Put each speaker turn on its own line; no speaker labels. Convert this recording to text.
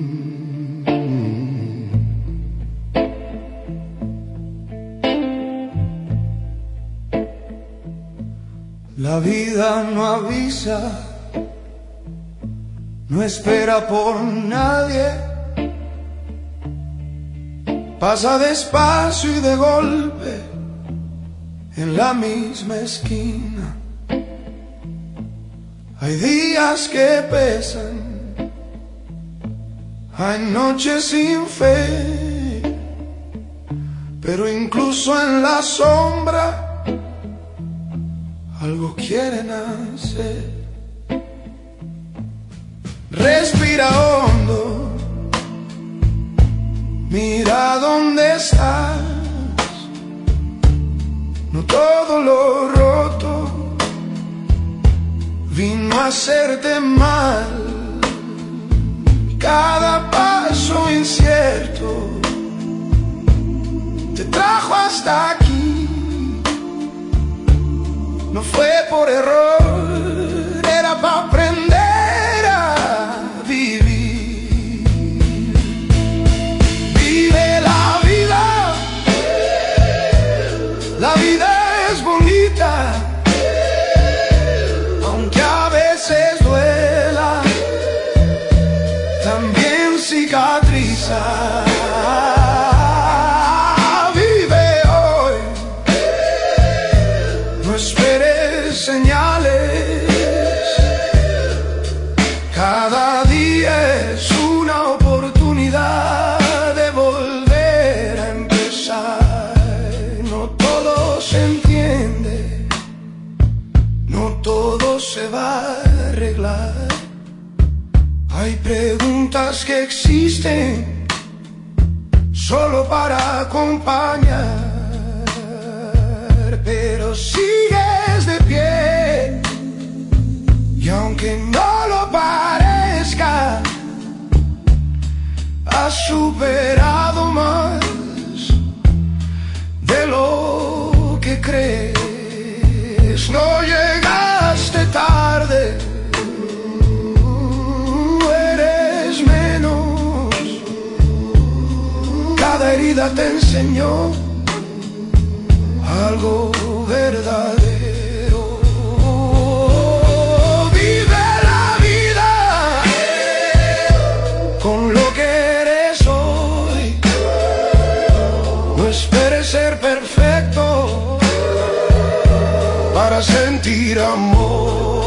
La vida no avisa, no espera por nadie, pasa despacio y de golpe en la misma esquina. Hay días que pesan, hay noches sin fe, pero incluso en la sombra algo quieren hacer. Respira hondo, mira dónde estás. No todo lo roto vino a hacerte mal. Cada paso incierto te trajo hasta aquí. No fue por error, era para aprender a vivir. Vive la vida es bonita, aunque a veces duela, también cicatriza. Señales, cada día es una oportunidad de volver a empezar. No todo se entiende, no todo se va a arreglar. Hay preguntas que existen solo para acompañar, pero sigues de pie, y aunque no lo parezca, has superado más de lo que crees. No llegaste tarde, eres menos. Cada herida te enseñó algo verdadero. Vive la vida con lo que eres hoy. No esperes ser perfecto para sentir amor.